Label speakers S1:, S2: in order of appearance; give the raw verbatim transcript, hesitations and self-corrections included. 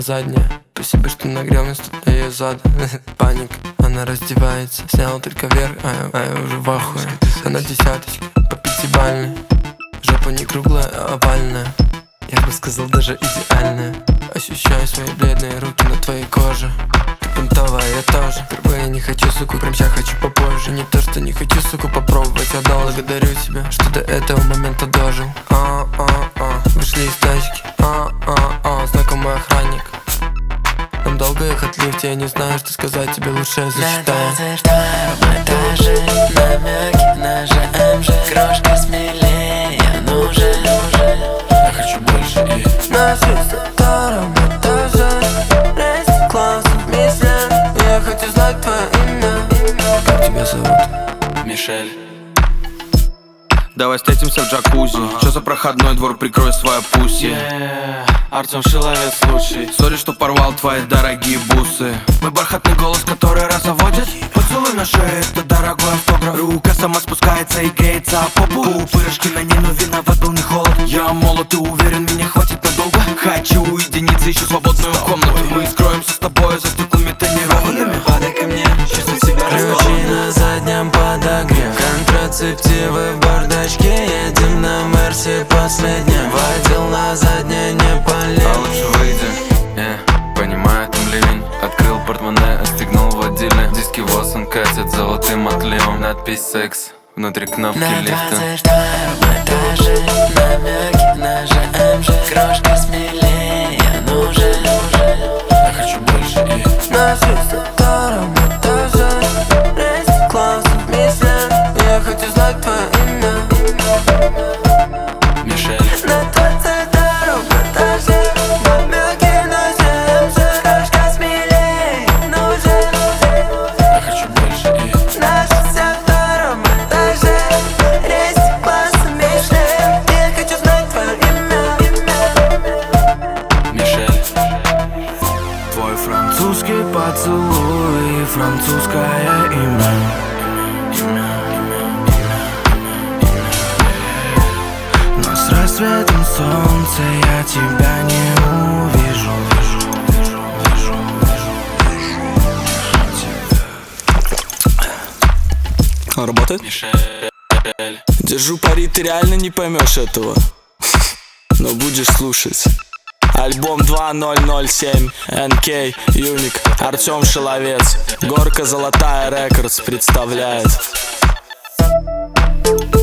S1: задняя. Спасибо, что нагрел вместо ее зада. Паник, она раздевается. Сняла только вверх, а я, а я уже в ахуе. Она десяточка, по пятибалльной. Жопа не круглая, а овальная. Я бы сказал, даже идеальная. Ощущаю свои бледные руки на твоей коже. Ты понтовая, я тоже. Впервые не хочу, суку, прям сейчас хочу попозже. Не то, что не хочу, суку, попробовать. Я благодарю себя, что до этого момента дожил. А-а-а, вышли из тачки. А-а-а, знакомый охранник. Нам долго ехать в лифте, я не знаю, что сказать тебе, лучше я зачитаю.
S2: На двадцать втором этаже, намеки на ЖМЖ. Крошка смелее, ну же, ну же.
S3: Я хочу больше и
S1: На шестьдесят втором этаже, рейс класс, миссия. Я хочу знать твое имя. Как тебя зовут?
S3: Мишель. Давай встретимся в джакузи. Чё за проходной двор, прикрой свою пуси.
S4: yeah. Артем Шиловец лучший.
S3: Сори, что порвал твои дорогие бусы. Мой бархатный голос, который разоводит. Поцелуй на шее, это дорогой автограф. Рука сама спускается и греется о попу. Пупырышки на ней, но виноват был не холод. Я молод и уверен, меня хватит надолго. Хочу уединиться, ищу свободную комнату. Мы скроемся с тобой за стеклами тонированными.
S4: Падай ко мне, чувствуй себя
S2: Ключи на заднем подогрев. Контрацептивы в бардачке. Едем на Мерсе последнем. Водил на заднее не полез.
S4: А лучше выйди, yeah. Понимаю, там ливень. Открыл портмоне, отстегнул водильник. Диски Воссон катят золотым отливом. Надпись секс, внутри кнопки
S2: На
S4: лифта.
S2: двадцать втором этаже, намеки на ЖМЖ. Крошка смелее, ну же, ну же.
S3: Я хочу больше и
S1: На шестьдесят втором этаже, рейс класс, миссия. Я хочу знать твое имя.
S3: Мишель.
S1: На двадцать втором этаже, намеки на ЖМЖ.
S2: Крошка смелее, ну же, ну же.
S3: Я хочу больше и
S1: На шестьдесят втором этаже, рейс класс, миссия. Я хочу знать твое имя.
S3: Мишель.
S5: Твой французский поцелуй и французское имя. Но с рассветом солнца я тебя не увижу. Он работает?
S3: Мишель.
S5: Держу пари, ты реально не поймешь этого. Но будешь слушать. Альбом два ноль ноль семь, эн кей, Юник, Артем Шиловец. Горка Золотая Рекордс представляет.